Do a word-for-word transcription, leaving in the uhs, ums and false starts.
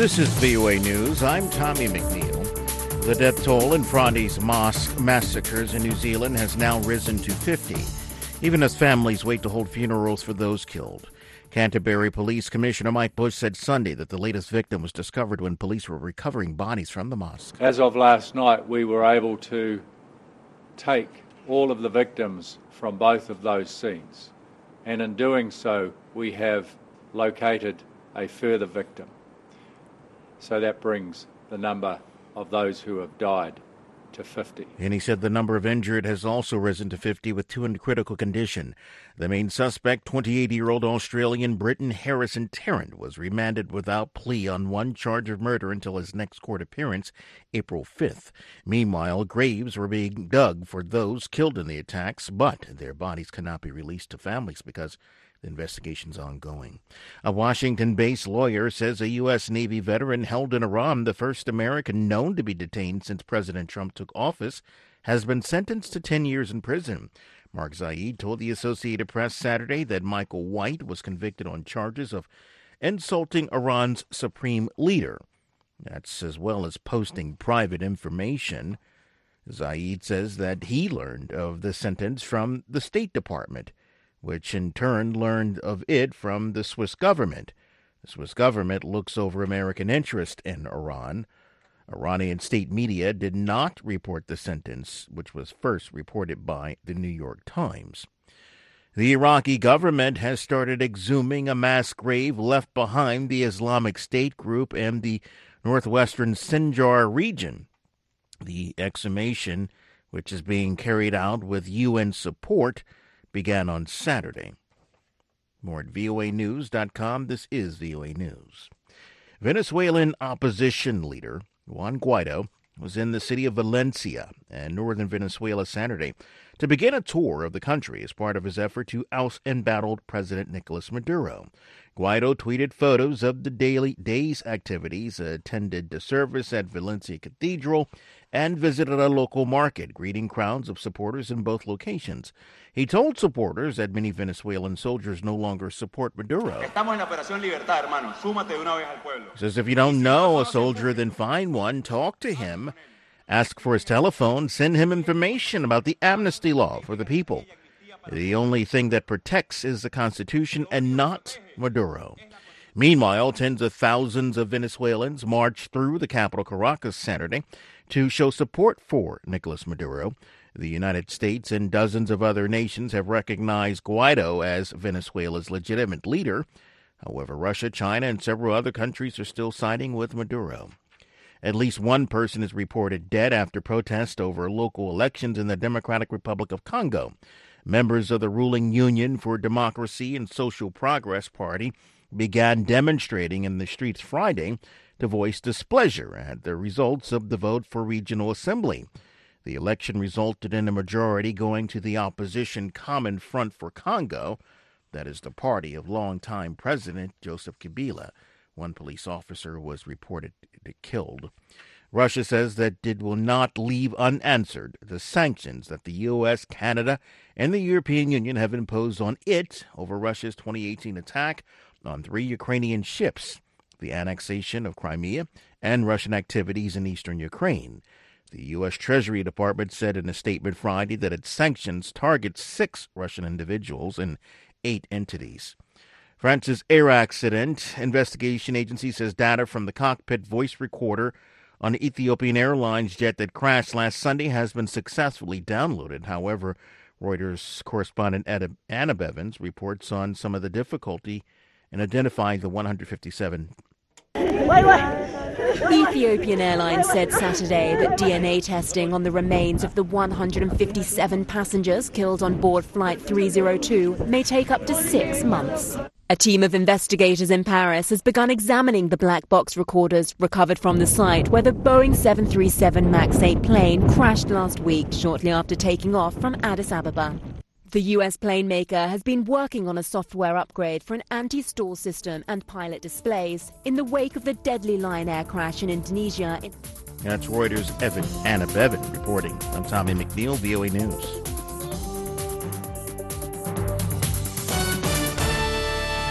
This is V O A News. I'm Tommy McNeil. The death toll in Friday's mosque massacres in New Zealand has now risen to fifty, even as families wait to hold funerals for those killed. Canterbury Police Commissioner Mike Bush said Sunday that the latest victim was discovered when police were recovering bodies from the mosque. As of last night, we were able to take all of the victims from both of those scenes, and in doing so, we have located a further victim. So that brings the number of those who have died to fifty. And he said the number of injured has also risen to fifty, with two in critical condition. The main suspect, twenty-eight-year-old Australian Britton Harrison Tarrant, was remanded without plea on one charge of murder until his next court appearance, April fifth. Meanwhile, graves were being dug for those killed in the attacks, but their bodies cannot be released to families because the investigation's ongoing. A Washington-based lawyer says a U S. Navy veteran held in Iran, the first American known to be detained since President Trump took office, has been sentenced to ten years in prison. Mark Zaid told the Associated Press Saturday that Michael White was convicted on charges of insulting Iran's supreme leader. That's as well as posting private information. Zaid says that he learned of the sentence from the State Department, which in turn learned of it from the Swiss government. The Swiss government looks over American interest in Iran. Iranian state media did not report the sentence, which was first reported by the New York Times. The Iraqi government has started exhuming a mass grave left behind the Islamic State group in the northwestern Sinjar region. The exhumation, which is being carried out with U N support, began on Saturday. More at V O A news dot com. This is V O A News. Venezuelan opposition leader Juan Guaido was in the city of Valencia in northern Venezuela Saturday to begin a tour of the country as part of his effort to oust embattled President Nicolas Maduro. Guaido tweeted photos of the daily day's activities, attended the service at Valencia Cathedral, and visited a local market, greeting crowds of supporters in both locations. He told supporters that many Venezuelan soldiers no longer support Maduro. He says if you don't know a soldier, then find one, talk to him, ask for his telephone, send him information about the amnesty law for the people. The only thing that protects is the Constitution and not Maduro. Meanwhile, tens of thousands of Venezuelans marched through the capital Caracas Saturday to show support for Nicolas Maduro. The United States and dozens of other nations have recognized Guaido as Venezuela's legitimate leader. However, Russia, China, and several other countries are still siding with Maduro. At least one person is reported dead after protests over local elections in the Democratic Republic of Congo. Members of the ruling Union for Democracy and Social Progress Party began demonstrating in the streets Friday to voice displeasure at the results of the vote for regional assembly. The election resulted in a majority going to the opposition Common Front for Congo, that is the party of longtime President Joseph Kabila. One police officer was reported killed. Russia says that it will not leave unanswered the sanctions that the U S, Canada, and the European Union have imposed on it over Russia's twenty eighteen attack on three Ukrainian ships, the annexation of Crimea, and Russian activities in eastern Ukraine. The U S. Treasury Department said in a statement Friday that its sanctions target six Russian individuals and eight entities. France's air accident investigation agency says data from the cockpit voice recorder on the Ethiopian Airlines jet that crashed last Sunday has been successfully downloaded. However, Reuters correspondent Anna Bevins reports on some of the difficulty in identifying the one hundred fifty-seven. Ethiopian Airlines said Saturday that D N A testing on the remains of the one hundred fifty-seven passengers killed on board Flight three oh two may take up to six months. A team of investigators in Paris has begun examining the black box recorders recovered from the site where the Boeing seven thirty-seven MAX eight plane crashed last week shortly after taking off from Addis Ababa. The U S plane maker has been working on a software upgrade for an anti-stall system and pilot displays in the wake of the deadly Lion Air crash in Indonesia. That's Reuters' Evan Anna Bevan reporting. I'm Tommy McNeil, V O A News.